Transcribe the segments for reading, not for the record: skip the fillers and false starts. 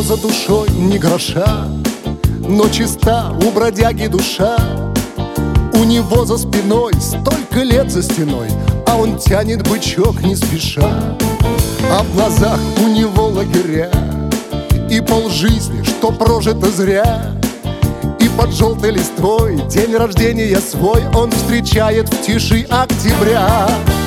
за душой ни гроша, но чиста у бродяги душа. У него за спиной столько лет за стеной, а он тянет бычок не спеша. А в глазах у него лагеря и полжизни, что прожито зря. И под желтой листвой день рождения свой он встречает в тиши октября.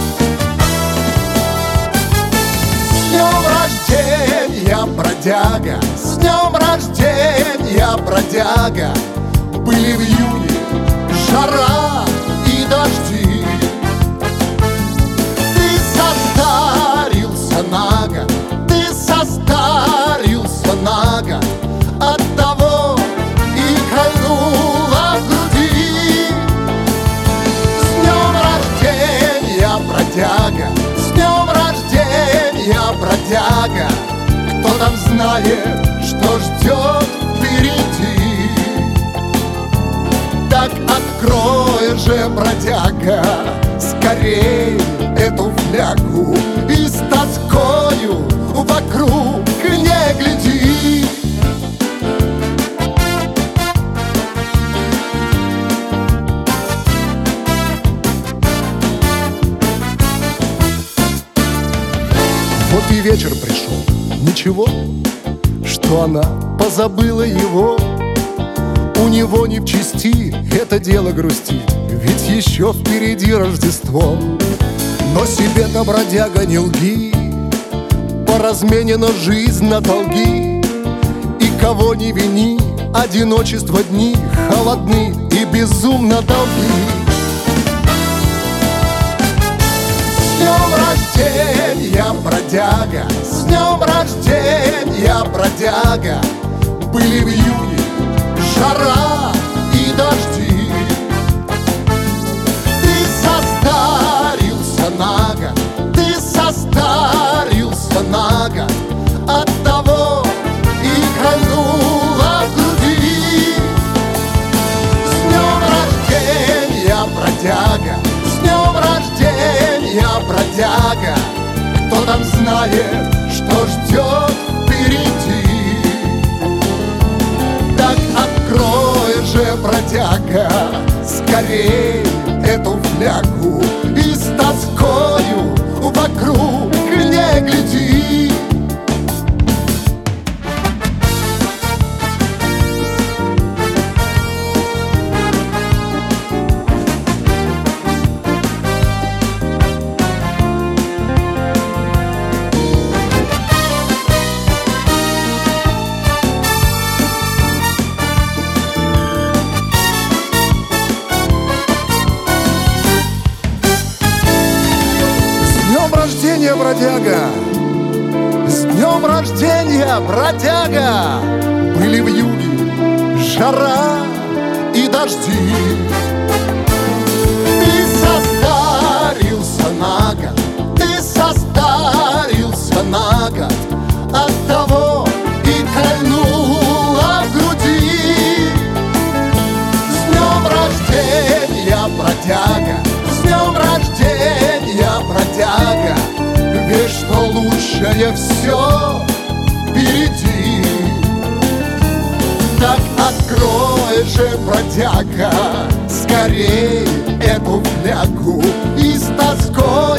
С днем рождения, бродяга! С днем рождения, бродяга! Были в июне жара и дожди. Ты состарился на год, ты состарился на год. Оттого и кольнула в груди. С днем рождения, бродяга! С днем рождения, бродяга! Кто там знает, что ждет впереди? Так открой же, бродяга, скорей эту флягу и с тоскою вокруг не гляди. Вот и вечер пришел, ничего, что она позабыла его. У него не в чести это дело грустить, ведь еще впереди Рождество. Но себе-то, бродяга, не лги, поразменена жизнь на долги. И кого не вини, одиночество дни холодны и безумно долги. С днем рождения, бродяга! С днем рождения, бродяга! Были в июне жара и дожди. Ты состарился на год, ты состарился на год. Оттого и кольнула в груди. С днем рождения, бродяга! С днем рождения, бродяга! Кто там знает, что ждет впереди? Так открой же, бродяга, скорей эту флягу и с тоскою вокруг не гляди. С днем рождения, бродяга! С днем рождения, бродяга! Были в июне жара и дожди. Ты состарился на год, ты состарился на год. Оттого и кольнула в груди. С днем рождения, бродяга! С днем рождения, бродяга! Верь, что лучшее все впереди. Так открой же, бродяга, скорей эту флягу и с тоской